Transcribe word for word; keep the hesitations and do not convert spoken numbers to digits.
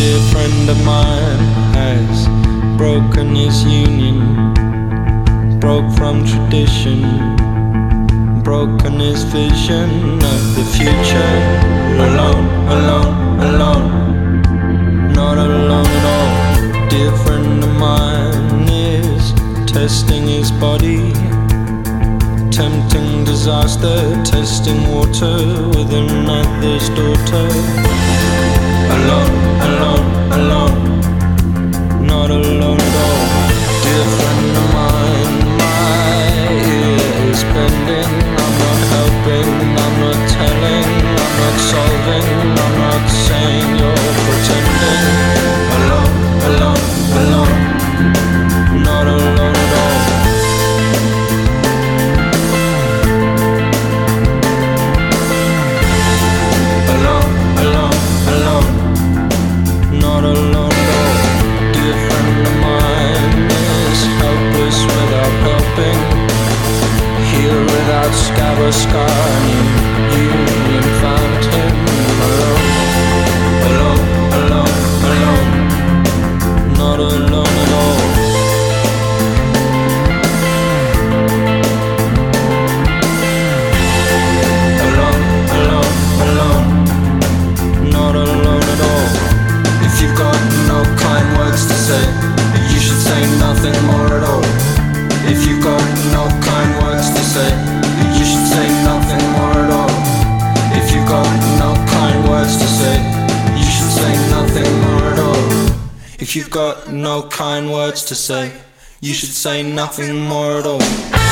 dear friend of mine has broken his union, broke from tradition, broken his vision of the future. Alone, alone, alone, not alone at all. Dear friend of mine is testing his body, tempting disaster, testing water with another's daughter. Alone, alone, alone, not alone at all. Dear friend of mine, my ear is bending. I'm not helping, I'm not telling, I'm not solving, I'm not saying you're pretending. Alone, alone, alone, not alone at all. Alone, alone, alone, not alone at all. Dear friend of mine is helpless without helping, here without scab or scar. Union found him alone, alone, alone, alone, not alone at all. Alone, alone, alone, not alone at all. If you've got no kind words to say, you should say nothing more at all. If you've got no kind words to say, you should say nothing more at all. If you've got no kind words to say, you should say nothing more at all. If you've got no kind words to say, you should say nothing more at all.